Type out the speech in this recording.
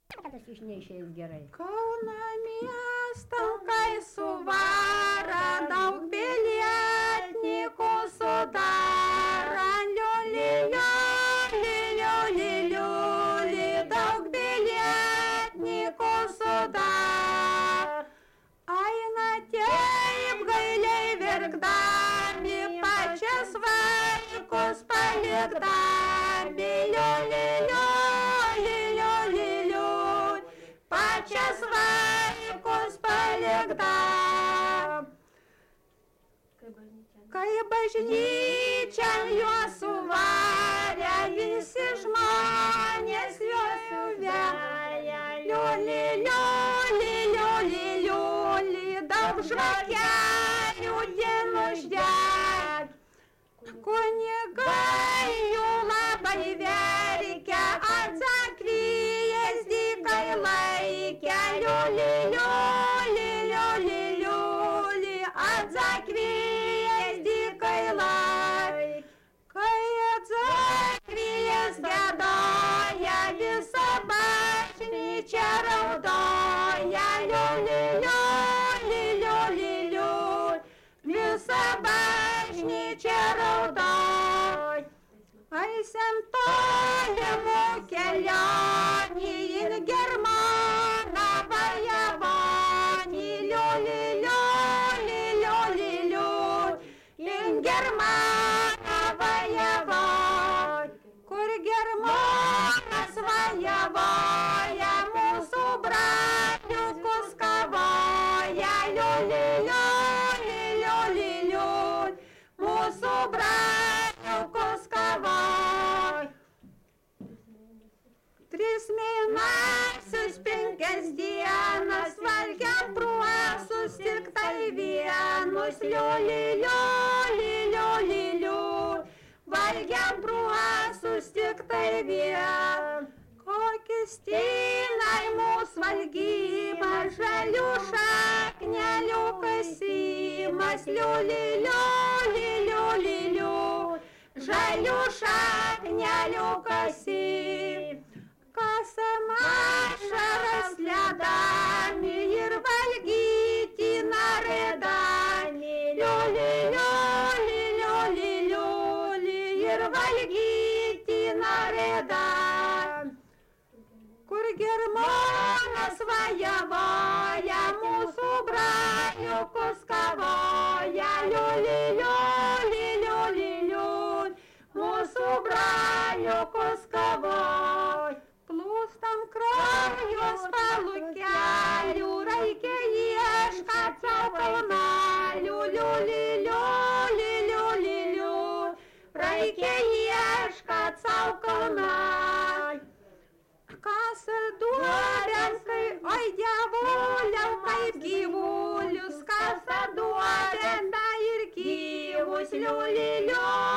Kad aš iš neišėjęs gerai. Kauno miestą, kai suvara, daug pilietnikų sudara. Liuli, liuli, liuli, liuli, daug pilietnikų sudara. Aina taip gailiai verkdami, pačias vaikus palikdami. Liuli, liuli, liuli, liuli, pačias vaikus palikdami. Kai bažnyčian juos suvarė, visi žmonės juos suveja. Liuli, liuli, liuli, liuli, daug žvakelių dienų uždeg. Kunigai jų labai verkia, atsakrijas dykai laikia. Liuli, liuli, liuli, liuli, atsakrijas dykai laikia. Kai atsakrijas gėdoja, visa bažnyčia raudoja. Liuli, liuli, liuli, liuli, visa bažnyčia raudoja. Eisem tolimų kelionį ir Germaną Vajavanį. Liuli, liuli, liuli, liuli, ir Germaną Vajavanį. Kur Germanas vajavoja, mūsų braliukus kavoja. Liuli, liuli, liuli, liuli, mūsų braliukus kavoja. 3 mėnesius 5 dienas valgiam pruosus tik tai vienus. Liuli, liuli, liuli, liuli, valgiam pruosus tik tai vienus. Kokis stinai mūsų valgymas, žalių šaknelių kasimas. Liuli, liuli, liuli, liuli, žalių šaknelių kasimas. Kasam ašaras ledami ir valgyti narėdami. Liuli, liuli, liuli, liuli, ir valgyti narėdami. Kur Germanas vajavoja, mūsų braliukus kavoja. Liuli, liuli, liuli, liuli, mūsų braliukus kavoja. Plūstam kraujus palukelių, reikia ieškat savo kaunalių. Liuli, liuli, liuli, liuli, reikia ieškat savo kaunalių. Kas duodam, kai, oi dievuliau, kaip gyvulius, kas duodam, da ir gyvus. Liuli, liuli.